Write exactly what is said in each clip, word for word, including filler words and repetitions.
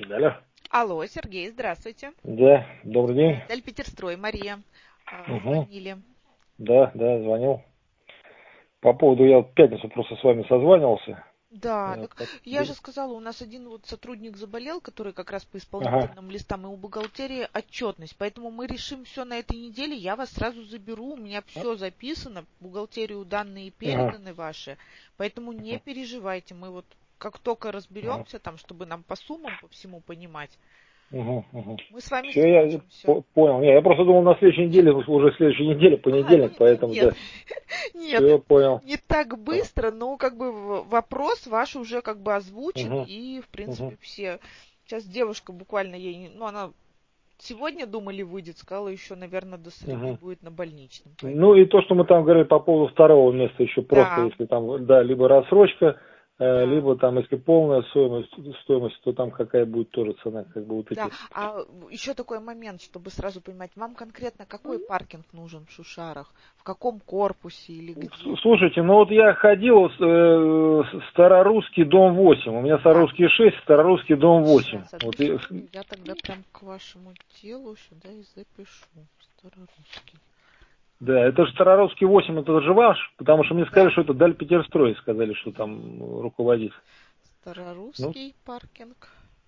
Алло. Алло, Сергей, здравствуйте. Да, добрый день. Дальпетерстрой, Мария. Угу. Звонили. Да, да, звонил. По поводу, я в пятницу просто с вами созванивался. Да, Я так как- я же сказала, у нас один вот сотрудник заболел, который как раз по Ага. исполнительным листам, и у бухгалтерии отчетность. Поэтому мы решим все на этой неделе. Я вас сразу заберу. У меня все записано, в бухгалтерию данные переданы Ага. ваши. Поэтому не переживайте. Мы вот как только разберемся, там, чтобы нам по суммам, по всему понимать, Угу, угу. мы с вами Все, я свяжемся. по- понял. Не, я просто думал на следующей неделе, уже следующей неделе, А, понедельник, не- не- поэтому нет, да. нет, Все, понял. не так быстро, но как бы в- вопрос ваш уже как бы озвучен, Угу, и в угу. принципе все. Сейчас девушка буквально ей, не- ну она сегодня думали выйдет, сказала еще, наверное, до среды Угу. будет на больничном. Поэтому... Ну и то, что мы там говорили по поводу второго места, еще просто, Да, если там, да, либо рассрочка, э, да. либо там, если полная стоимость, стоимость, то там какая будет тоже цена, как бы вот Да, эти. а еще такой момент, чтобы сразу понимать, вам конкретно какой паркинг нужен в Шушарах? В каком корпусе или где? Слушайте, ну вот я ходил, э, Старорусский дом восемь, у меня Так, Старорусский шесть, Старорусский дом восемь. сейчас, одну Вот, и- секунду, я тогда прям к вашему делу сюда и запишу. Старорусский. да, это же Старорусский восемь, это же ваш, потому что мне сказали, Да. что это Дальпетерстрой, сказали, что там руководит. Ну, Старорусский паркинг.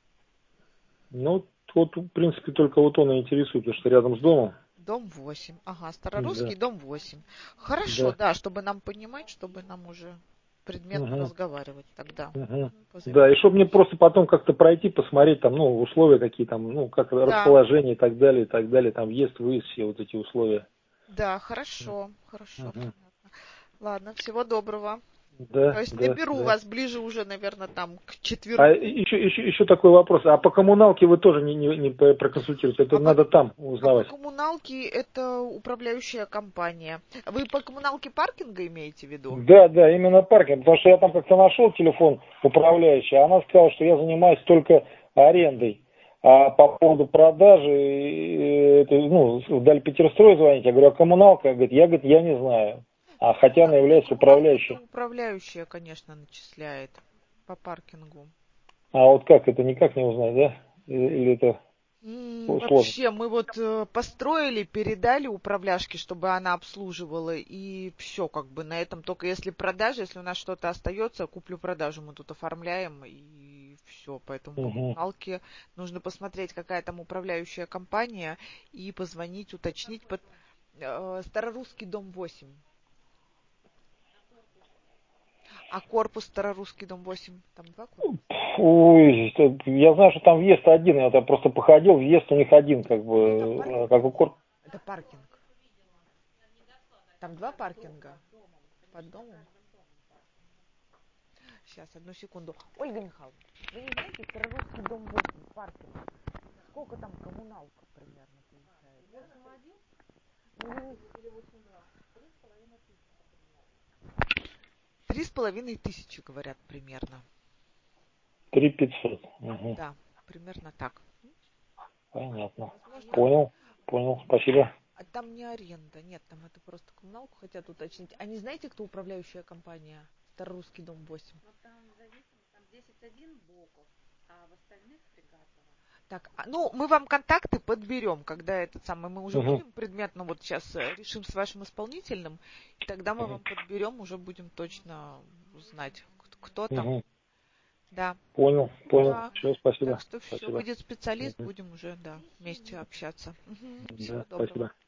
ну, вот, в принципе, только вот он и интересует, потому что рядом с домом. Дом восемь. Ага, Да, Старорусский, дом восемь. Хорошо, да. да, чтобы нам понимать, чтобы нам уже предметно Угу, разговаривать тогда. угу. Мгм, Да, и чтобы мне позаимствуемся. просто потом как-то пройти, посмотреть там, ну, условия какие там, ну, как Да, расположение и так далее, и так далее, там въезд, выезд, все вот эти условия. да, хорошо, хорошо, Угу. понятно. Ладно, всего доброго. То Да, есть да, наберу да. вас ближе уже, наверное, там к А четвергу. еще, еще, еще такой вопрос. А по коммуналке вы тоже не, не, не проконсультируете? Это А по, надо там а по узнавать. коммуналке это управляющая компания. Вы по коммуналке паркинга имеете в виду? Да, да, именно паркинг. Потому что я там как-то нашел телефон управляющий, а она сказала, что я занимаюсь только арендой. А по поводу продажи, э, это, ну, в Дальпетерстрой звонить, я говорю, а коммуналка? Говорит, я, говорит, я не знаю. А хотя На, она на является коммуналку это управляющей. управляющая, конечно, начисляет по паркингу. А вот как, это никак не узнать, да? Или, или это М, сложно? Вообще, мы вот э, построили, передали управляшке, чтобы она обслуживала, и все, как бы на этом. Только если продажа, если у нас что-то остается, куплю-продажу мы тут оформляем, и все. Поэтому по Угу. коммуналке нужно посмотреть, какая там управляющая компания, и позвонить, уточнить. Под, э, Старорусский дом восемь. А корпус Старорусский дом восемь, там два корпуса? Ой, это- я знаю, что там въезд один, я там просто походил, въезд у них один, как бы, Там э, паркинг? как у корпуса. Это паркинг. Там два паркинга под домом. Сейчас, одну секунду. Ольга Михайловна, вы не знаете, Старорусский дом восемь, паркинг. Сколько там коммуналка примерно получается? Ну, Три с половиной тысячи, говорят, примерно. Три пятьсот. Угу. Да, примерно так. Понятно. Возможно, Понял, понял, спасибо. а там не аренда, нет, там это просто коммуналку хотят уточнить. А не знаете, кто управляющая компания? Старорусский дом восемь. Так, а, ну, мы вам контакты подберем, когда этот самый, мы уже Угу. будем предметно, вот сейчас э, решим с вашим исполнительным, и тогда мы вам подберем, уже будем точно знать, кто, кто там. Угу. Да, Понял, понял. да. Все, Так спасибо. что все, Спасибо. выйдет специалист, Угу. будем уже, да, вместе общаться. Угу, Да, всего доброго. спасибо.